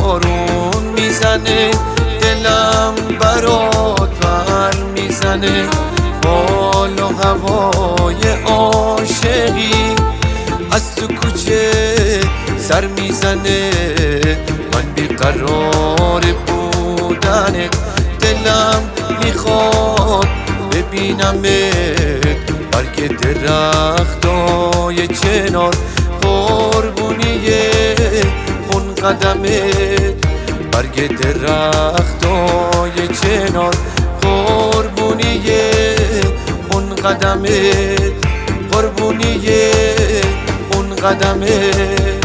بارون میزنه دلم برات پر میزنه حال و هوای عاشقی از تو کوچه سر میزنه من بیقرار بودنت دلم میخواد ببینمت برگ درختای چنار قربونی اون قدمت برگ درختای چنار قربونی اون قدمت قربونی اون قدمت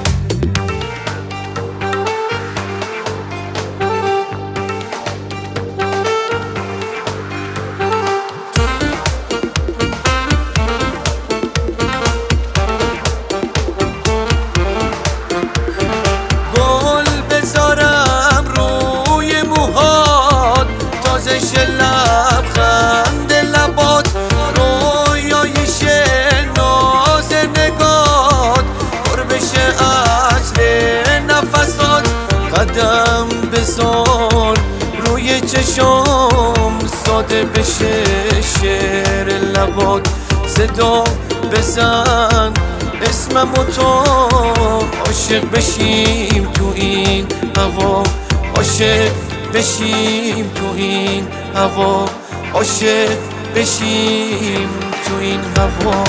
لبخند لبات رویایش ناز نگات قربش عطر نفسات قدم بذار روی چشم ساده بشه شعر لبات صدا بزن اسمم و تو عاشق بشیم تو این هوا عاشق بشیم تو این هوا عاشق بشیم تو این هوا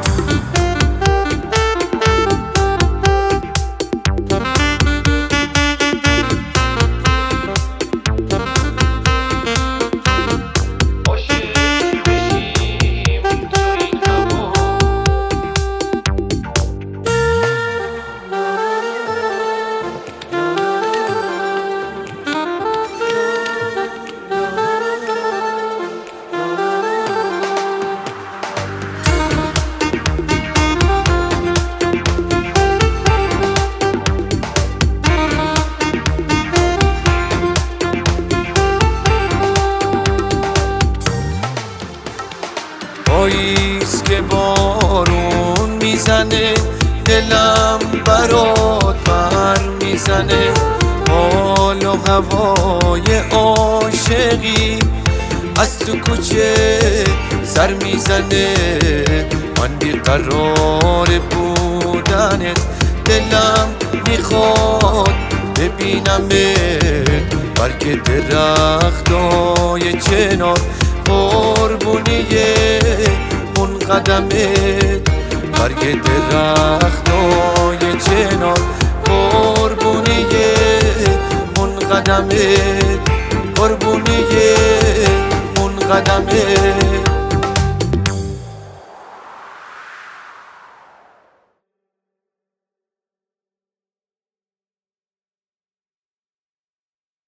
پاییز که بارون میزنه دلم برات پر میزنه حال و هوای عاشقی از تو کوچه سر میزنه من بیقرار بودنت دلم میخواد ببینمت برگ درختای چنار قربونی اون قدمت برگ درختای چنار قربونی اون قدمت قربونی اون قدمت